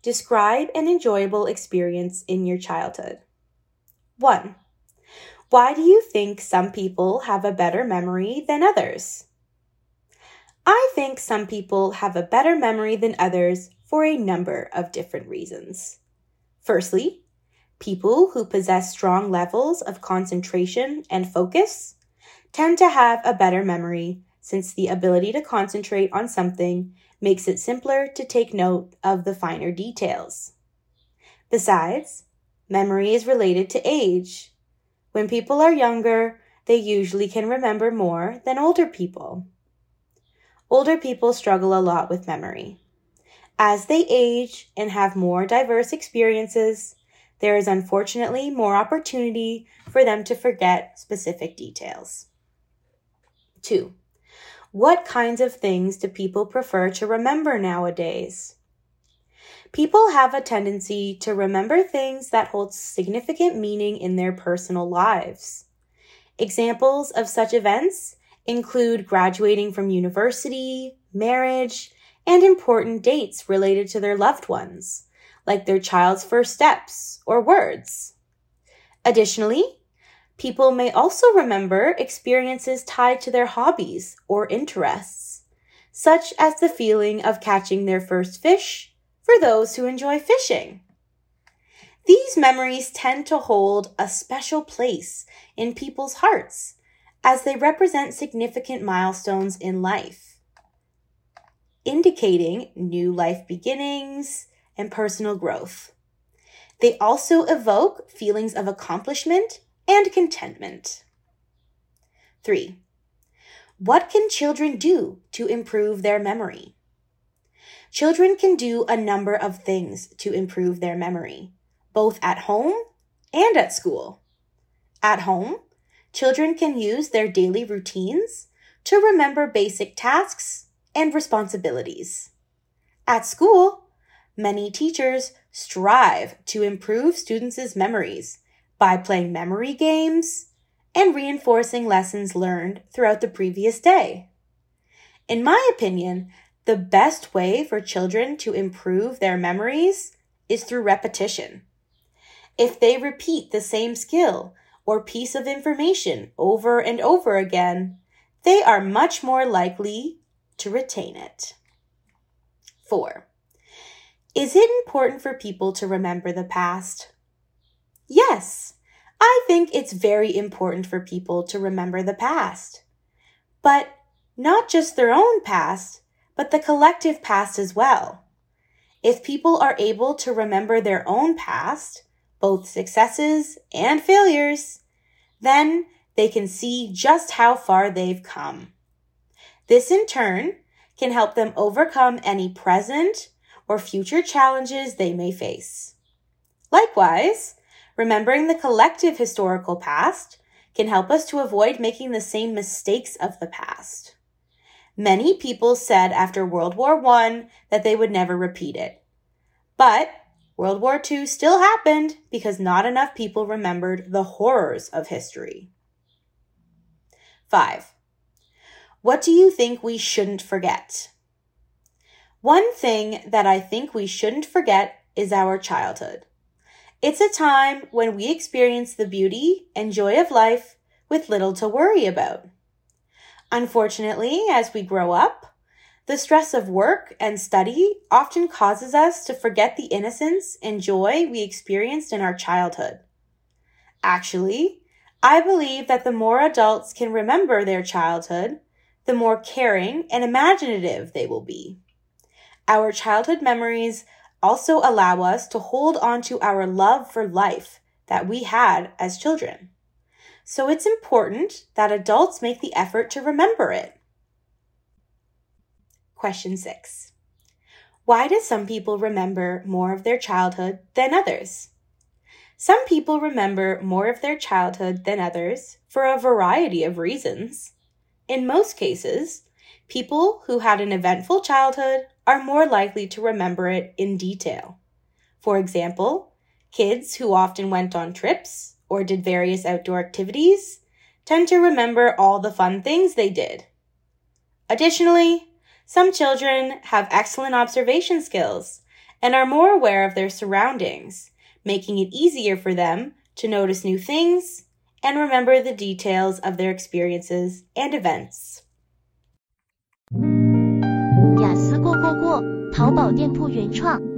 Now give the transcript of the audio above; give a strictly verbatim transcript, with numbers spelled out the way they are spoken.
Describe an enjoyable experience in your childhood. one. Why do you think some people have a better memory than others? I think some people have a better memory than others for a number of different reasons. Firstly, people who possess strong levels of concentration and focus tend to have a better memory since the ability to concentrate on something makes it simpler to take note of the finer details. Besides, memory is related to age. When people are younger, they usually can remember more than older people. Older people struggle a lot with memory. As they age and have more diverse experiences, there is unfortunately more opportunity for them to forget specific details. two. What kinds of things do people prefer to remember nowadays? People have a tendency to remember things that hold significant meaning in their personal lives. Examples of such events include graduating from university, marriage, and important dates related to their loved ones, like their child's first steps or words. Additionally, people may also remember experiences tied to their hobbies or interests, such as the feeling of catching their first fish for those who enjoy fishing. These memories tend to hold a special place in people's hearts as they represent significant milestones in life, indicating new life beginnings and personal growth. They also evoke feelings of accomplishment and contentment. three. What can children do to improve their memory? Children can do a number of things to improve their memory, both at home and at school. At home, children can use their daily routines to remember basic tasks and responsibilities. At school, many teachers strive to improve students' memories by playing memory games and reinforcing lessons learned throughout the previous day. In my opinion, the best way for children to improve their memories is through repetition. If they repeat the same skill or piece of information over and over again, they are much more likely to retain it. four. Is it important for people to remember the past? Yes, I think it's very important for people to remember the past. But not just their own past, but the collective past as well. If people are able to remember their own past, both successes and failures, then they can see just how far they've come. This in turn can help them overcome any present or future challenges they may face. Likewise, remembering the collective historical past can help us to avoid making the same mistakes of the past. Many people said after World War One that they would never repeat it. But World War Two still happened because not enough people remembered the horrors of history. five. What do you think we shouldn't forget? One thing that I think we shouldn't forget is our childhood. It's a time when we experience the beauty and joy of life with little to worry about. Unfortunately, as we grow up, the stress of work and study often causes us to forget the innocence and joy we experienced in our childhood. Actually, I believe that the more adults can remember their childhood, the more caring and imaginative they will be. Our childhood memories also allow us to hold on to our love for life that we had as children. So it's important that adults make the effort to remember it. Question six. Why do some people remember more of their childhood than others? Some people remember more of their childhood than others for a variety of reasons. In most cases, people who had an eventful childhood are more likely to remember it in detail. For example, kids who often went on trips or did various outdoor activities tend to remember all the fun things they did. Additionally, some children have excellent observation skills and are more aware of their surroundings, making it easier for them to notice new things and remember the details of their experiences and events. 雅思过过过，淘宝店铺原创。